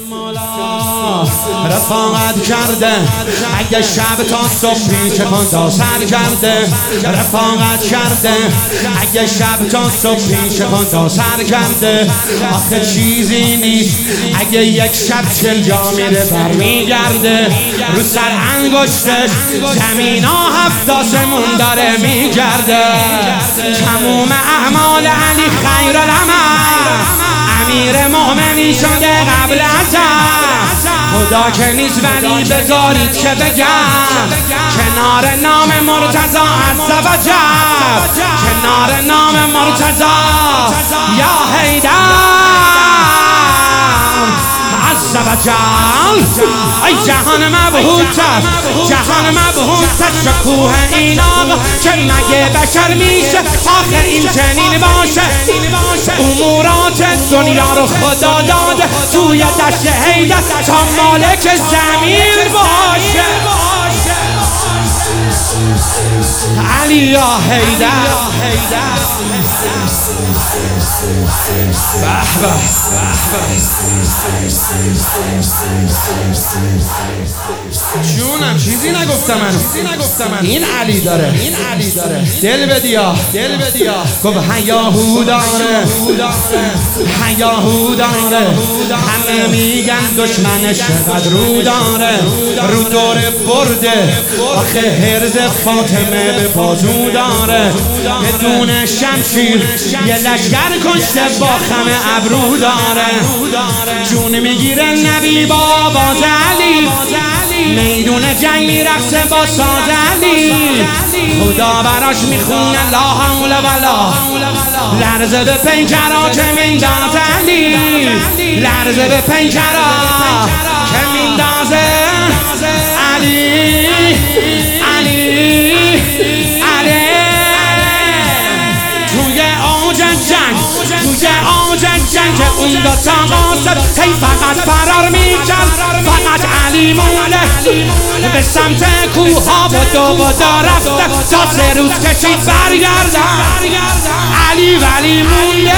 رفاقت کرده اگه شب تا صبح پیش خدا سر کرده. رفاقت کرده اگه شب تا صبح پیش خدا سر کرده. آخه چیزی نیست اگه یک شب 40 جا میره برمیگرده. رو سر انگشتش زمین ها 7 آسمون داره میگرده. تموم اعمال علی خیر العمل، امیر مومنی شده قبل ازم. خدا که نیست ولی بذارید که بگم، کنار نام مرتضی عز و جل، کنار نام مرتضی یا حیدر عز و جل. ای جهان مبهوتش، جهان مبهوتش شکوه این آقا که مگه بشر میشه آخر این چنین باشه. امورات دنیا رو خدا داده توی دشت حیدر تا مالک زمین باشه. علی یا حیدر جونم چیزی نگفتم من. این علی داره دل بدیا گفت هیاهو داره هیاهو داره. همه میگن دشمنش چقدر رو داره، رو دور برده آخه حرز فاطمه به بازو داره. بدون شمشیر یه لشکر کشته با خم ابرو داره. جون میگیره نبی با آواز علی، میدون جنگ میرقصه با ساز علی. خدا براش میخونه لا حول ولا، لرزه به پیکرا که مینداز علی، لرزه به پیکرا که میندازه علی. توی اوج جنگ که اون دو تا قاسم هی فقط فرار میکرد، فقط علی مونده به سمت کوه ها و دا رفته تا 3 روز کشید برگردن. علی ولی مونده.